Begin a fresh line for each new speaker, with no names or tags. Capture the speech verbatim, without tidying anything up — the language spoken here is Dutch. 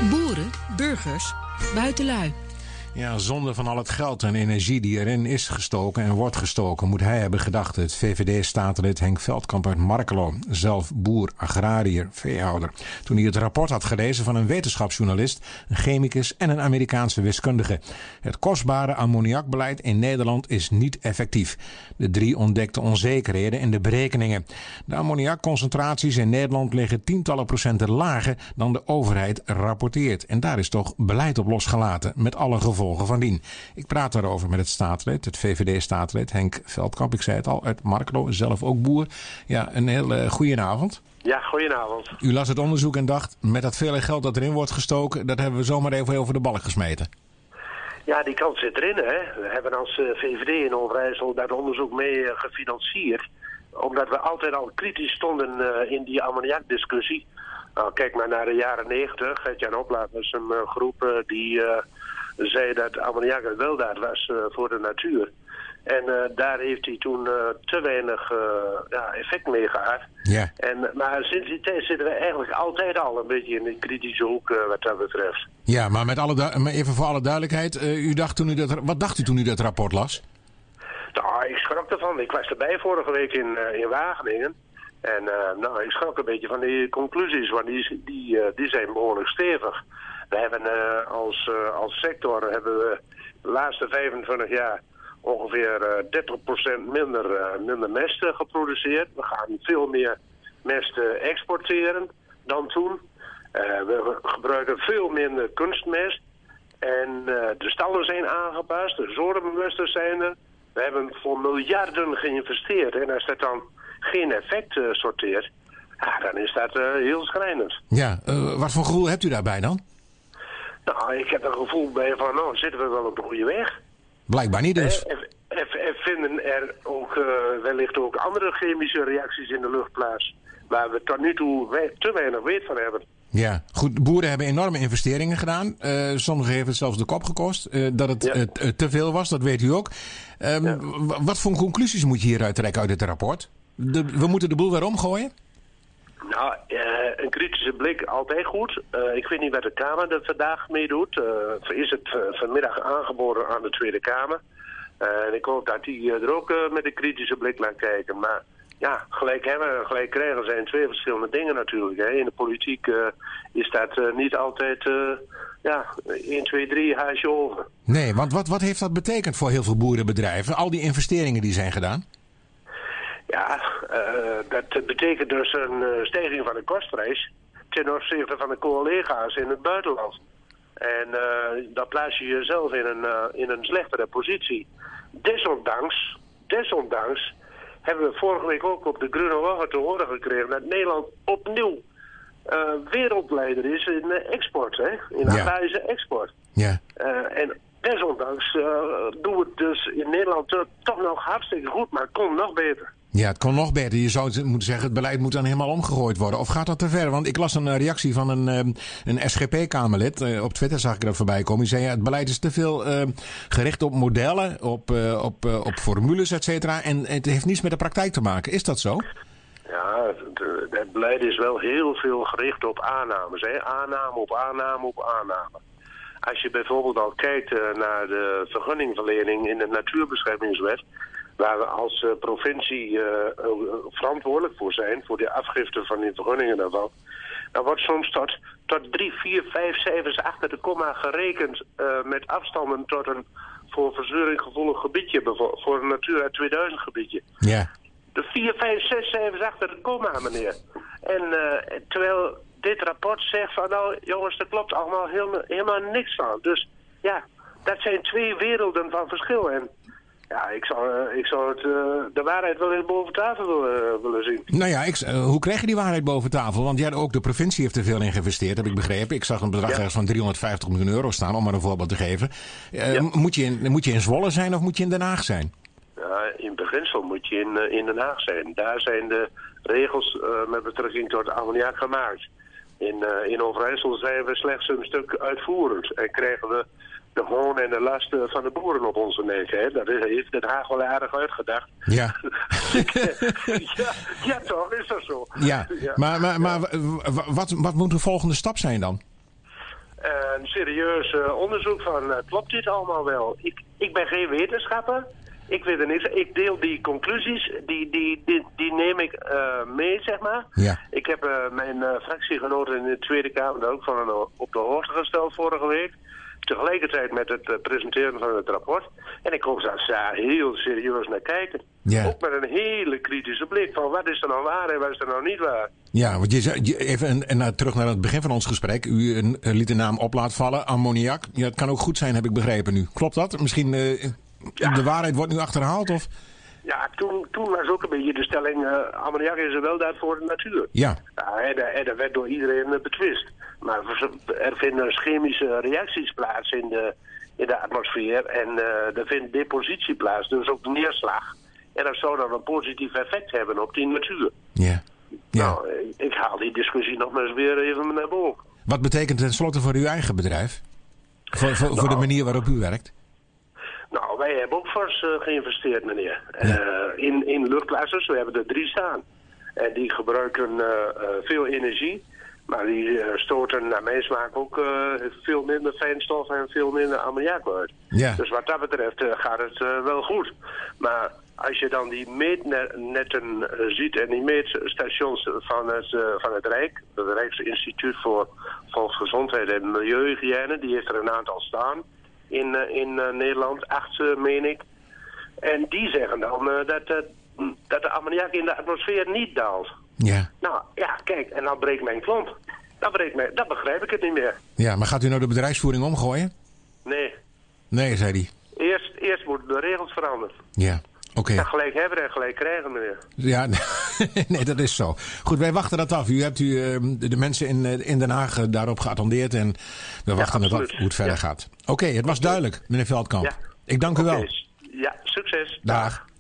Boeren, burgers, buitenlui.
Ja, zonde van al het geld en energie die erin is gestoken en wordt gestoken, moet hij hebben gedacht. Het V V D-statenlid Henk Veldkamp uit Markelo, zelf boer, agrariër, veehouder. Toen hij het rapport had gelezen van een wetenschapsjournalist, een chemicus en een Amerikaanse wiskundige. Het kostbare ammoniakbeleid in Nederland is niet effectief. De drie ontdekten onzekerheden in de berekeningen. De ammoniakconcentraties in Nederland liggen tientallen procenten lager dan de overheid rapporteert. En daar is toch beleid op losgelaten, met alle gevolgen van dien. Ik praat daarover met het staatslid, het V V D-staatslid Henk Veldkamp. Ik zei het al, uit Markelo, zelf ook boer. Ja, een hele goeie avond.
Ja, goedenavond.
U las het onderzoek en dacht, met dat vele geld dat erin wordt gestoken, dat hebben we zomaar even over de balk gesmeten.
Ja, die kant zit erin, hè. We hebben als uh, V V D in Overijssel dat onderzoek mee uh, gefinancierd. Omdat we altijd al kritisch stonden uh, in die ammoniakdiscussie. Nou, kijk maar naar de jaren negentig. Gert-Jan Oplaat was een uh, groep uh, die uh, zei dat ammoniak een weldaad was uh, voor de natuur. En uh, daar heeft hij toen uh, te weinig uh, ja, effect mee gehad.
Ja.
En, maar sinds die tijd zitten we eigenlijk altijd al een beetje in de kritische hoek uh, wat dat betreft.
Ja, maar met alle du- even voor alle duidelijkheid. Uh, u dacht toen u dat, wat dacht u toen u dat rapport las?
Nou, ik schrok ervan. Ik was erbij vorige week in, uh, in Wageningen. En uh, nou, ik schrok een beetje van die conclusies, want die, die, uh, die zijn behoorlijk stevig. We hebben uh, als, uh, als sector hebben we de laatste vijfentwintig jaar ongeveer uh, dertig procent minder, uh, minder mest uh, geproduceerd. We gaan veel meer mest uh, exporteren dan toen. Uh, we gebruiken veel minder kunstmest. En uh, de stallen zijn aangepast, de zorgbewusters zijn er. We hebben voor miljarden geïnvesteerd. En als dat dan geen effect uh, sorteert, ja, dan is dat uh, heel schrijnend.
Ja, uh, wat voor gevoel hebt u daarbij dan?
Nou, ik heb een gevoel bij van, nou, zitten we wel op de goede weg.
Blijkbaar niet dus.
En, en, en vinden er ook uh, wellicht ook andere chemische reacties in de lucht plaats, waar we tot nu toe we- te weinig weet van hebben.
Ja, goed. Boeren hebben enorme investeringen gedaan. Uh, sommigen heeft het zelfs de kop gekost. Uh, dat het
Ja.
uh, t- te veel was, dat weet u ook. Um,
Ja.
w- wat voor conclusies moet je hieruit trekken uit dit rapport? De, we moeten de boel weer omgooien?
Nou, uh, een kritische blik altijd goed. Uh, ik weet niet wat de Kamer er vandaag mee doet. Uh, is het uh, vanmiddag aangeboden aan de Tweede Kamer. Uh, en ik hoop dat die uh, er ook uh, met een kritische blik naar kijken. Maar ja, gelijk hebben en gelijk krijgen zijn twee verschillende dingen natuurlijk. Hè. In de politiek uh, is dat uh, niet altijd uh, ja, één, twee, drie haasje over.
Nee, want wat, wat heeft dat betekend voor heel veel boerenbedrijven? Al die investeringen die zijn gedaan?
Ja, uh, dat betekent dus een uh, stijging van de kostprijs ten opzichte van de collega's in het buitenland. En uh, dan plaats je jezelf in een, uh, in een slechtere positie. Desondanks, desondanks hebben we vorige week ook op de Groene Woche te horen gekregen dat Nederland opnieuw uh, wereldleider is in uh, export, hè? In
Ja.
agrarische export.
Ja.
Uh, en desondanks uh, doen we het dus in Nederland uh, toch nog hartstikke goed, maar het kon nog beter.
Ja, het kon nog beter. Je zou moeten zeggen, het beleid moet dan helemaal omgegooid worden. Of gaat dat te ver? Want ik las een uh, reactie van een, um, een S G P-Kamerlid. Uh, op Twitter zag ik dat voorbij komen. Die zei, ja, het beleid is te veel uh, gericht op modellen, op, uh, op, uh, op formules, et cetera. En het heeft niets met de praktijk te maken. Is dat zo?
Ja, het, het beleid is wel heel veel gericht op aannames. Hè? Aanname op aanname op aanname. Als je bijvoorbeeld al kijkt uh, naar de vergunningverlening in de natuurbeschermingswet, waar we als uh, provincie uh, uh, verantwoordelijk voor zijn, voor de afgifte van die vergunningen daarvan, dan wordt soms tot, tot drie, vier, vijf cijfers achter de komma gerekend uh, met afstanden tot een voor verzuring gevoelig gebiedje, voor een Natura tweeduizend gebiedje.
Ja.
De vier, vijf, zes cijfers achter de komma, meneer. En uh, terwijl dit rapport zegt van, nou jongens, er klopt allemaal helemaal, helemaal niks van. Dus ja, dat zijn twee werelden van verschil. En ja, ik zou, uh, ik zou het, uh, de waarheid wel eens boven tafel willen, willen zien.
Nou ja, ik, uh, hoe krijg je die waarheid boven tafel? Want ja, ook de provincie heeft er veel in geïnvesteerd, heb ik begrepen. Ik zag een bedrag
Ja.
ergens van driehonderdvijftig miljoen euro staan, om maar een voorbeeld te geven. Uh,
Ja.
moet, je in, moet je in Zwolle zijn of moet je in Den Haag zijn?
Ja, in beginsel moet je in, uh, in Den Haag zijn. Daar zijn de regels uh, met betrekking tot ammoniak gemaakt. In, uh, in Overijssel zijn we slechts een stuk uitvoerend. En krijgen we de hoon en de last uh, van de boeren op onze nek. Hè? Dat is, heeft Den Haag wel aardig uitgedacht.
Ja.
ja, ja, toch, is dat zo.
Ja,
Ja.
maar, maar, maar w- wat, wat moet de volgende stap zijn dan?
een serieus uh, onderzoek van, uh, klopt dit allemaal wel? Ik, ik ben geen wetenschapper. Ik weet er niks. Ik deel die conclusies, die, die, die, die neem ik uh, mee, zeg maar.
Ja.
Ik heb uh, mijn uh, fractiegenoten in de Tweede Kamer daar ook van een, op de hoogte gesteld vorige week. Tegelijkertijd met het uh, presenteren van het rapport. En ik hoop dat ze daar heel serieus naar kijken.
Ja.
Ook met een hele kritische blik van wat is er nou waar en wat is er nou niet waar.
Ja, want je zei, je, even en, en, uh, terug naar het begin van ons gesprek. U uh, liet de naam op laten vallen, ammoniak. Ja, het kan ook goed zijn, heb ik begrepen nu. Klopt dat? Misschien uh, ja. de waarheid wordt nu achterhaald? Of?
Ja, toen, toen was ook een beetje de stelling, uh, ammoniak is er wel daar voor de natuur.
Ja.
Ja, en, en dat werd door iedereen uh, betwist. Maar er vinden chemische reacties plaats in de, in de atmosfeer en uh, er vindt depositie plaats, dus ook de neerslag. En dat zou dan een positief effect hebben op die natuur.
Ja. Ja.
Nou, ik haal die discussie nog maar eens weer even naar boven.
Wat betekent ten slotte voor uw eigen bedrijf? Voor, voor,
nou,
voor de manier waarop u werkt?
Nou, wij hebben ook fors uh, geïnvesteerd, meneer.
Ja.
Uh, in, in luchtblassers, we hebben er drie staan. En die gebruiken uh, uh, veel energie. Maar die uh, stoten naar mijn smaak ook uh, veel minder fijnstof en veel minder ammoniak uit.
Ja.
Dus wat dat betreft uh, gaat het uh, wel goed. Maar als je dan die meetnetten uh, ziet en die meetstations van het, uh, van het Rijk, het Rijksinstituut voor Volksgezondheid en Milieuhygiëne, die heeft er een aantal staan in, uh, in uh, Nederland, acht uh, meen ik. En die zeggen dan uh, dat, uh, dat de ammoniak in de atmosfeer niet daalt.
Ja.
Nou, ja, kijk, en dan breekt mijn klomp. Dan, breekt mijn, dan begrijp ik het niet meer.
Ja, maar gaat u nou de bedrijfsvoering omgooien?
Nee.
Nee, zei hij.
Eerst, eerst moeten de regels veranderen.
Ja, oké. Okay.
En gelijk hebben en gelijk krijgen, meneer.
Ja, nee, dat is zo. Goed, wij wachten dat af. U hebt u, uh, de mensen in, in Den Haag uh, daarop geattendeerd en we wachten ja, het af hoe het verder ja. gaat. Oké, okay, het was duidelijk, meneer Veldkamp. Ja. Ik dank u
okay.
wel.
Ja, succes.
Dag.